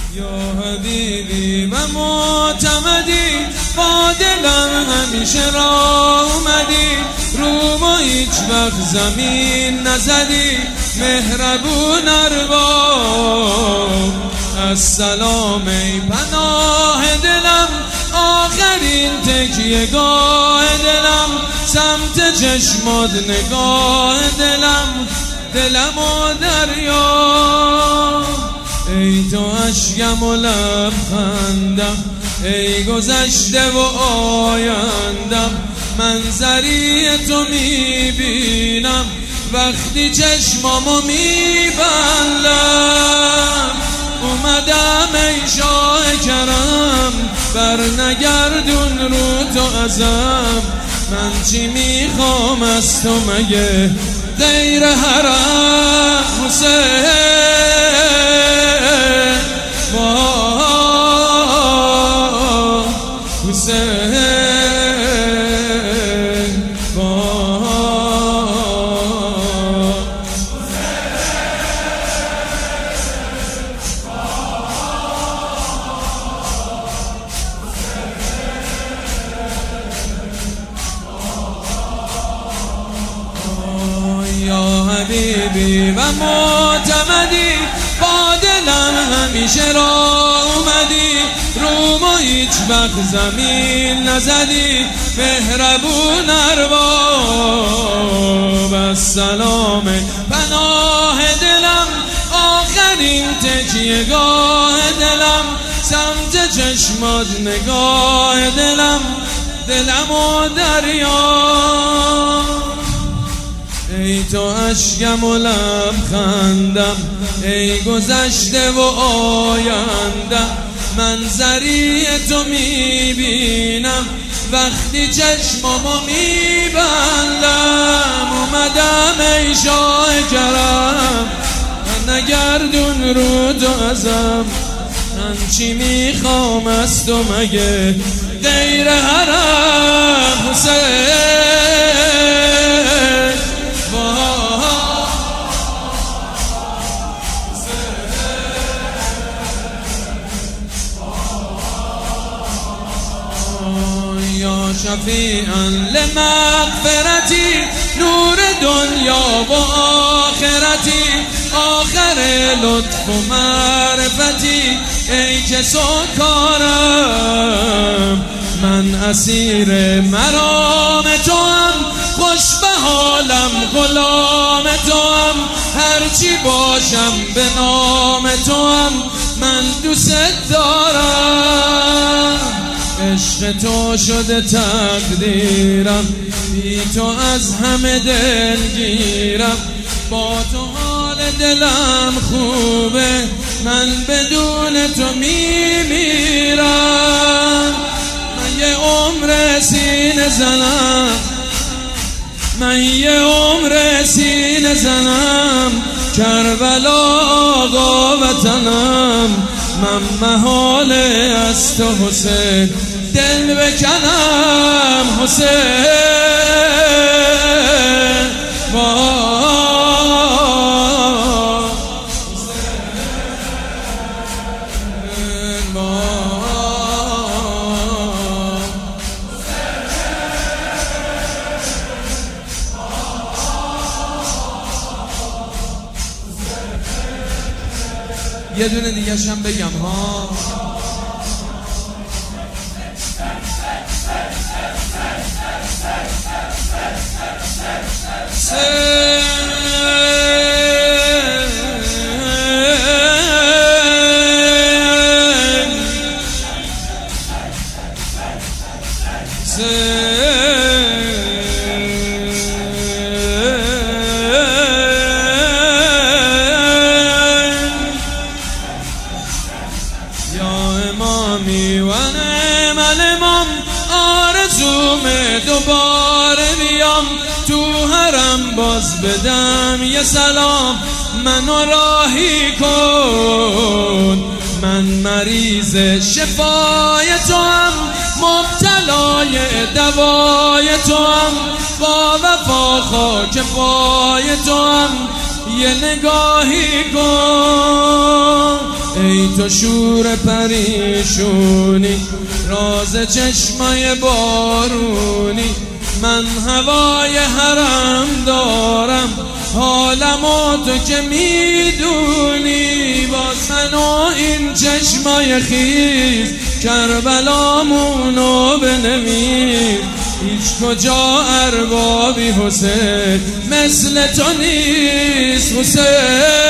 یا حبیبی و معتمدی، با دلم همیشه را اومدی، رو ما هیچ وقت زمین نزدی، مهربون ارباب. السلام ای پناه دلم، آخرین تکیه گاه دلم، سمت چشمات نگاه دلم و دریا. ای تو اشکم و لبخندم، ای گذشته و آیندم، منظری تو میبینم وقتی چشمامو میبندم. اومدم ای شاه کرم، بر نگردون رو تو ازم، من چی میخوام از تو مگه غیر حرم حسین. یا حبیبی و معتمدی، با دلم همیشه را اومدی، رو ما هیچ وقت زمین نزدی، مهربون ارباب. السلام پناه دلم، آخرین تکیه گاه دلم، سمت چشمات نگاه دلم و دریا. ای تو اشکم و لبخندم، ای گذشته و آیندم، منظری تو میبینم وقتی چشمامو میبندم. اومدم ای شاه کرم، نگردون رو تو ازم، من چی میخوام از تو مگه غیر حرم حسین. یا شفیعا لمغفرتی، نور دنیا و آخرتی، آخر لطف و معرفتی، ای که سکارم من اسیر مرام تو هم، خوش به حالم غلام تو هم، هرچی باشم به نام تو هم، من دوست دارم. عشق تو شده تقدیرم، بی تو از همه دلگیرم، با تو حال دلم خوبه، من بدون تو میمیرم. من یه عمر سینه زنم، من یه عمر سینه زنم، کربلا آقا وطنم، من محاله از تو حسین دل بکنم حسین. یه دونه دیگه هم بگم ها. آرزومه دوباره بیام تو حرم، باز بدم یه سلام، منو راهی کن. من مریض شفای تو هم، مبتلای دوای تو هم، با وفا خاک پای تو هم، یه نگاهی کن. ای تو شور پریشونی، راز چشمای بارونی. من هوای حرم دارم، حالمو تو که میدونی. باز من و این چشمای خیز کربلامونو بنویس. هیچ کجا اربابی حسین مثل تو نیست حسین.